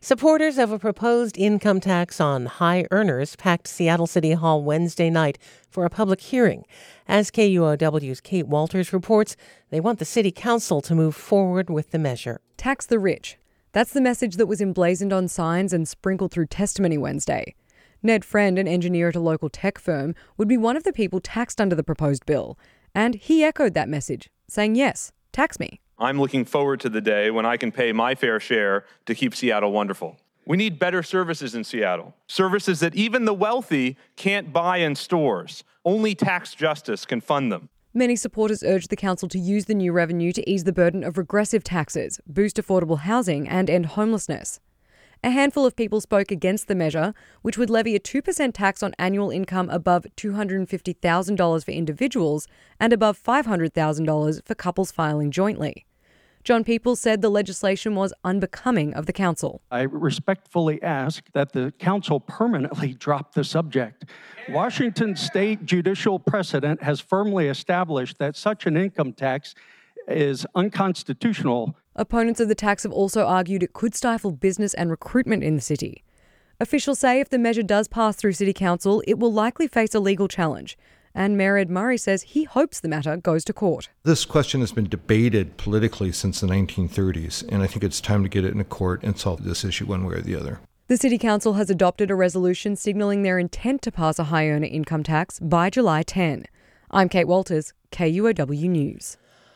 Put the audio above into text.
Supporters of a proposed income tax on high earners packed Seattle City Hall Wednesday night for a public hearing. As KUOW's Kate Walters reports, they want the City Council to move forward with the measure. Tax the rich. That's the message that was emblazoned on signs and sprinkled through testimony Wednesday. Ned Friend, an engineer at a local tech firm, would be one of the people taxed under the proposed bill. And he echoed that message, saying, yes, tax me. I'm looking forward to the day when I can pay my fair share to keep Seattle wonderful. We need better services in Seattle, services that even the wealthy can't buy in stores. Only tax justice can fund them. Many supporters urged the council to use the new revenue to ease the burden of regressive taxes, boost affordable housing and end homelessness. A handful of people spoke against the measure, which would levy a 2% tax on annual income above $250,000 for individuals and above $500,000 for couples filing jointly. John Peoples said the legislation was unbecoming of the council. I respectfully ask that the council permanently drop the subject. Washington state judicial precedent has firmly established that such an income tax is unconstitutional. Opponents of the tax have also argued it could stifle business and recruitment in the city. Officials say if the measure does pass through City Council, it will likely face a legal challenge. And Mayor Ed Murray says he hopes the matter goes to court. This question has been debated politically since the 1930s, and I think it's time to get it in a court and solve this issue one way or the other. The City Council has adopted a resolution signalling their intent to pass a high earner income tax by July 10. I'm Kate Walters, KUOW News.